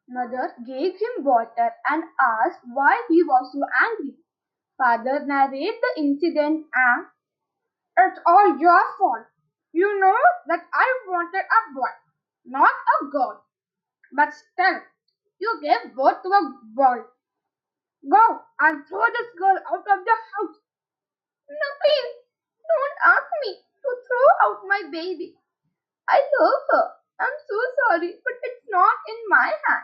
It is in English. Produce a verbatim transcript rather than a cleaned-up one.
Mother gave him water and asked why he was so angry. Father narrated the incident and it's all your fault. You know that I wanted a boy, not a girl. But still, you gave birth to a boy. Go and throw this girl out of the house. No, please, don't ask me to throw out my baby. I love her. I'm so sorry, but it's not in my hands.